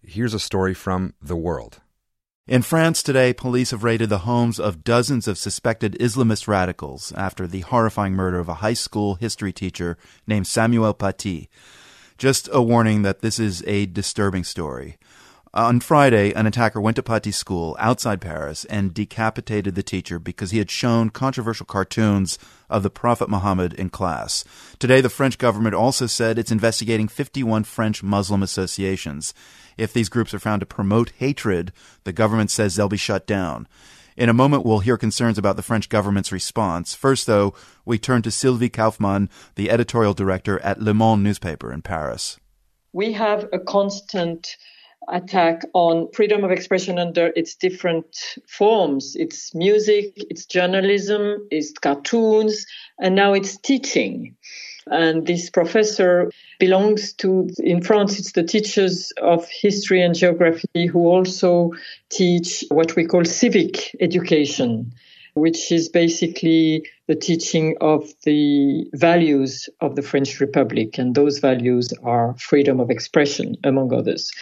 here's a story from The World. In France today, police have raided the homes of dozens of suspected Islamist radicals after the horrifying murder of a high school history teacher named Samuel Paty. Just a warning that this is a disturbing story. On Friday, an attacker went to Paty's school outside Paris and decapitated the teacher because he had shown controversial cartoons of the Prophet Muhammad in class. Today, the French government also said it's investigating 51 French Muslim associations. If these groups are found to promote hatred, the government says they'll be shut down. In a moment, we'll hear concerns about the French government's response. First, though, we turn to Sylvie Kaufmann, the editorial director at Le Monde newspaper in Paris. We have a constant attack on freedom of expression under its different forms. It's music, it's journalism, it's cartoons, and now it's teaching. And this professor belongs to, in France, it's the teachers of history and geography who also teach what we call civic education, which is basically the teaching of the values of the French Republic. And those values are freedom of expression, among others.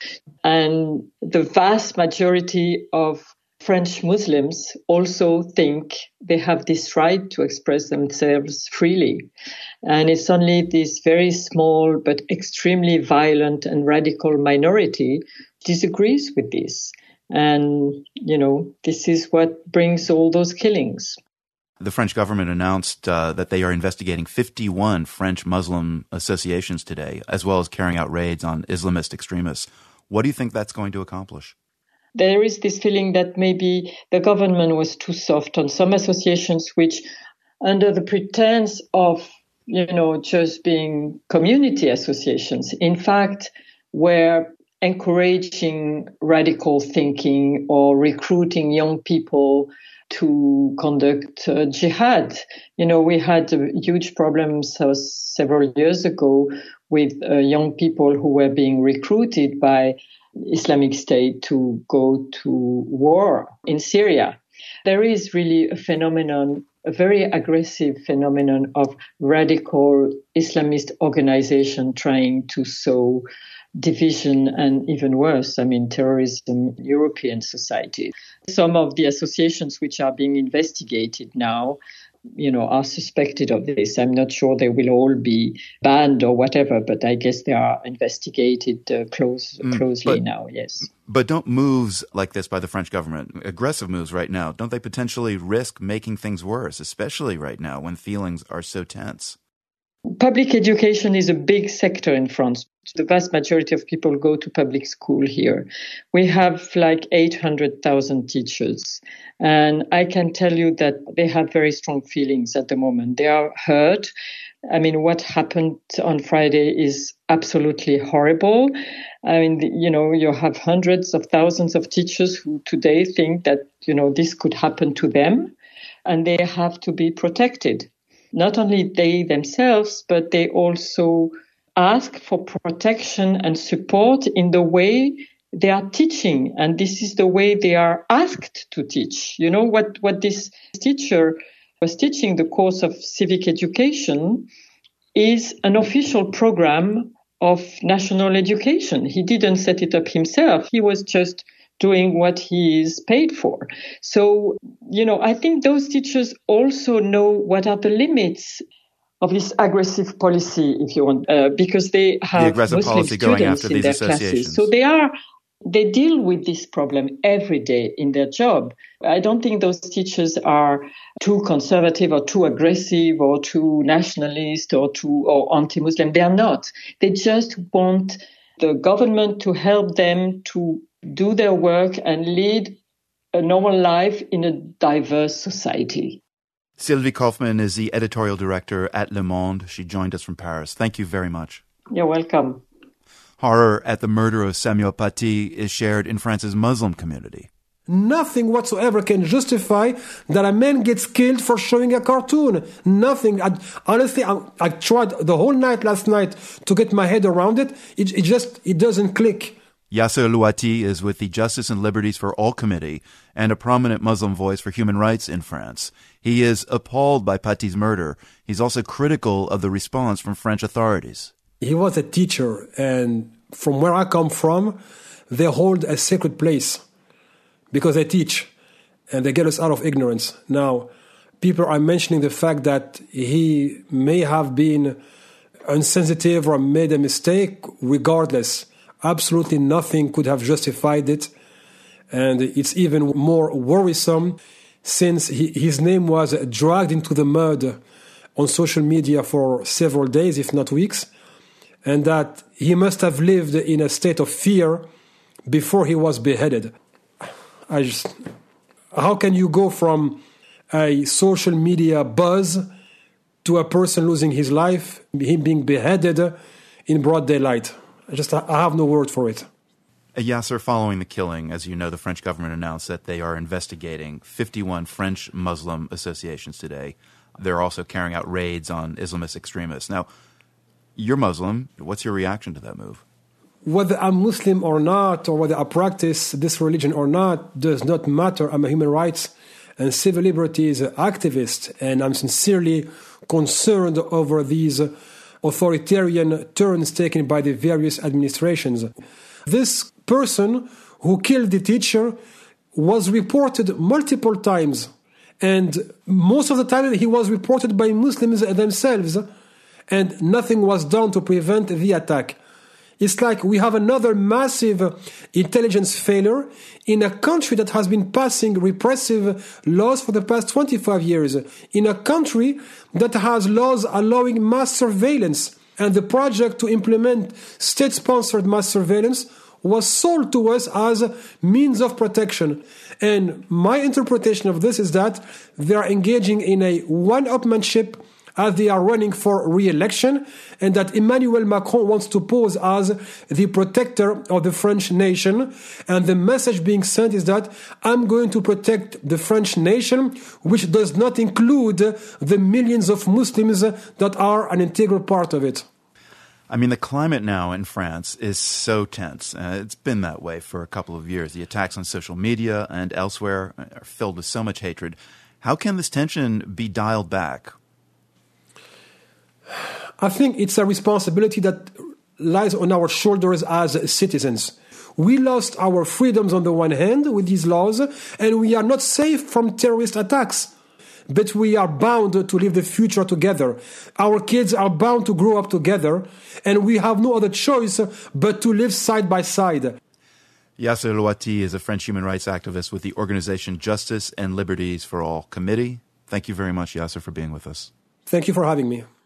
And the vast majority of French Muslims also think they have this right to express themselves freely. And it's only this very small but extremely violent and radical minority disagrees with this. And, this is what brings all those killings. The French government announced that they are investigating 51 French Muslim associations today, as well as carrying out raids on Islamist extremists. What do you think that's going to accomplish? There is this feeling that maybe the government was too soft on some associations which, under the pretense of, just being community associations, in fact, were encouraging radical thinking or recruiting young people to conduct jihad. We had huge problems several years ago with young people who were being recruited by Islamic State to go to war in Syria. There is really a very aggressive phenomenon of radical Islamist organization trying to sow division and even worse, terrorism in European society. Some of the associations which are being investigated now, are suspected of this. I'm not sure they will all be banned or whatever, but I guess they are investigated closely now, yes. But don't moves like this by the French government, aggressive moves right now, don't they potentially risk making things worse, especially right now when feelings are so tense? Public education is a big sector in France. The vast majority of people go to public school here. We have 800,000 teachers. And I can tell you that they have very strong feelings at the moment. They are hurt. What happened on Friday is absolutely horrible. You have hundreds of thousands of teachers who today think that, this could happen to them and they have to be protected. Not only they themselves, but they also ask for protection and support in the way they are teaching. And this is the way they are asked to teach. What this teacher was teaching, the course of civic education, is an official program of national education. He didn't set it up himself. He was just doing what he is paid for. So, I think those teachers also know what are the limits of this aggressive policy, if you want, because they have Muslim students in their classes. So they deal with this problem every day in their job. I don't think those teachers are too conservative or too aggressive or too nationalist or anti-Muslim. They are not. They just want the government to help them to do their work and lead a normal life in a diverse society. Sylvie Kaufmann is the editorial director at Le Monde. She joined us from Paris. Thank you very much. You're welcome. Horror at the murder of Samuel Paty is shared in France's Muslim community. Nothing whatsoever can justify that a man gets killed for showing a cartoon. Nothing. Honestly, I tried the whole night last night to get my head around it. It doesn't click. Yasser Louati is with the Justice and Liberties for All Committee and a prominent Muslim voice for human rights in France. He is appalled by Paty's murder. He's also critical of the response from French authorities. He was a teacher, and from where I come from, they hold a sacred place because they teach and they get us out of ignorance. Now, people are mentioning the fact that he may have been insensitive or made a mistake. Regardless, absolutely nothing could have justified it. And it's even more worrisome since his name was dragged into the mud on social media for several days, if not weeks, and that he must have lived in a state of fear before he was beheaded. How can you go from a social media buzz to a person losing his life, him being beheaded in broad daylight? I have no word for it. Yasser, following the killing, as you know, the French government announced that they are investigating 51 French Muslim associations today. They're also carrying out raids on Islamist extremists. Now, you're Muslim. What's your reaction to that move? Whether I'm Muslim or not, or whether I practice this religion or not, does not matter. I'm a human rights and civil liberties activist, and I'm sincerely concerned over these authoritarian turns taken by the various administrations. This person who killed the teacher was reported multiple times, and most of the time he was reported by Muslims themselves, and nothing was done to prevent the attack. It's like we have another massive intelligence failure in a country that has been passing repressive laws for the past 25 years, in a country that has laws allowing mass surveillance. And the project to implement state-sponsored mass surveillance was sold to us as a means of protection. And my interpretation of this is that they are engaging in a one-upmanship as they are running for re-election, and that Emmanuel Macron wants to pose as the protector of the French nation. And the message being sent is that I'm going to protect the French nation, which does not include the millions of Muslims that are an integral part of it. I mean, the climate now in France is so tense. It's been that way for a couple of years. The attacks on social media and elsewhere are filled with so much hatred. How can this tension be dialed back? I think it's a responsibility that lies on our shoulders as citizens. We lost our freedoms on the one hand with these laws, and we are not safe from terrorist attacks. But we are bound to live the future together. Our kids are bound to grow up together, and we have no other choice but to live side by side. Yasser Louati is a French human rights activist with the organization Justice and Liberties for All Committee. Thank you very much, Yasser, for being with us. Thank you for having me.